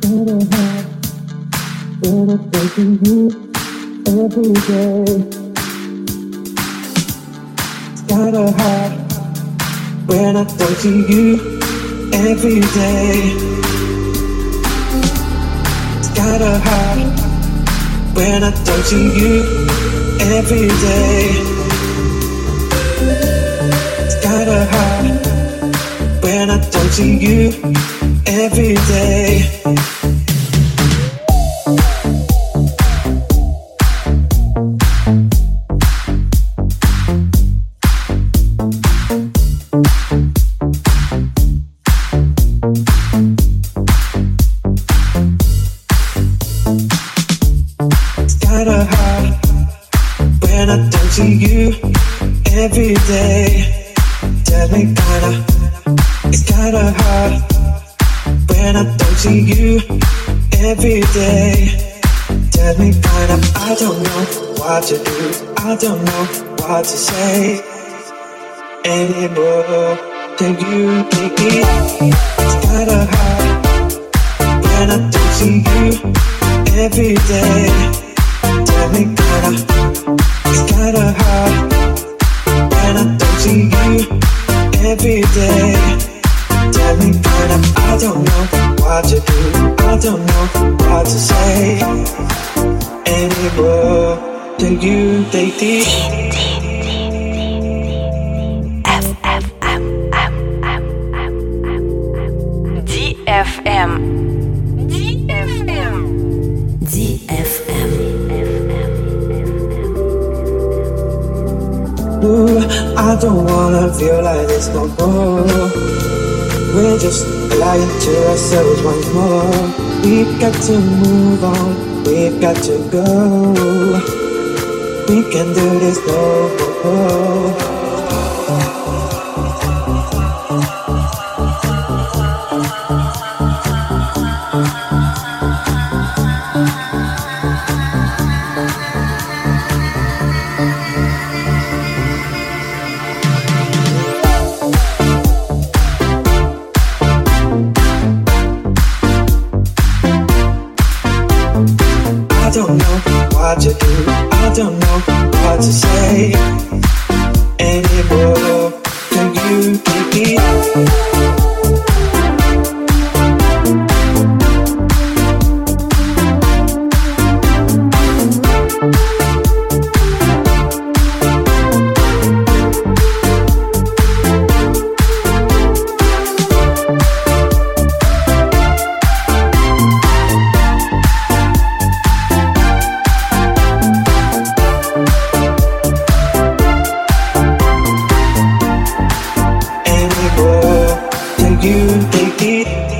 When I talk to you every day, it's kinda hard. When I talk to you every day, it's kinda hard. When I talk to you every day. To you every day. Tell me it's kinda hard when I talk to you every day. Tell me I don't know what to do, I don't know what to say anymore. To you, baby, it's kinda hard when I talk to you every day. Tell me it's kinda hard when I talk to you every day. Tell me I don't know what to do, I don't know what to say anymore. To you, baby. DFM. Ooh, I don't wanna feel like this no more. We're just lying to ourselves once more. We've got to move on, we've got to go. We can do this no more. I don't know what to do, I don't know what to say anymore. To you, baby. You take it.